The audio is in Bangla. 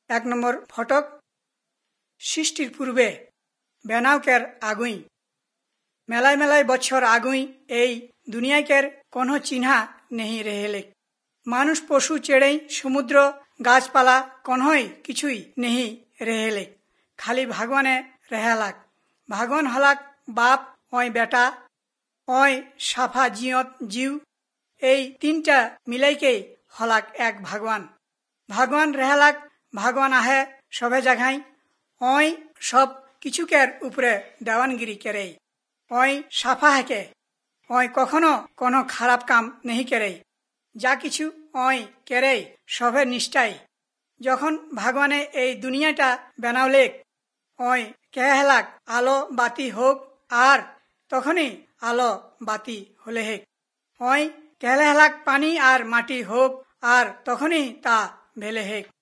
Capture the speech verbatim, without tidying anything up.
এক নম্বর ফটক সৃষ্টির পূর্বে বেনাওকের আগুই মেলায় মেলায় বছর আগুই এই দুনিয়াকের কোনো চিহ্না নেই রেহেলে মানুষ পশু চেড়েই সমুদ্র গাছপালা কোনোই কিছুই নেই রেহেলে খালি ভগবানে রেহালাক ভগবান হলাক বাপ ওই বেটা ওই সাফা জিয়ত জিউ এই তিনটা মিলাইকেই হলাক এক ভগবান ভগবান রেহালাক ভগবান আহে সবে জায়গায় ওই সব কিছুকের উপরে দেওয়ানগিরি করে ওই সাফা হেকে ওই কখনো কোনো খারাপ কাম নেই করে যা কিছু ওই কেরে সবে নিষ্ঠাই যখন ভগবানে এই দুনিয়াটা বানাওলেক ওই কেহেলাক আলো বাতি হোক আর তখনই আলো বাতি হলে হেক ওই কেহেলাক পানি আর মাটি হোক আর তখনই তা ভেলে হেক।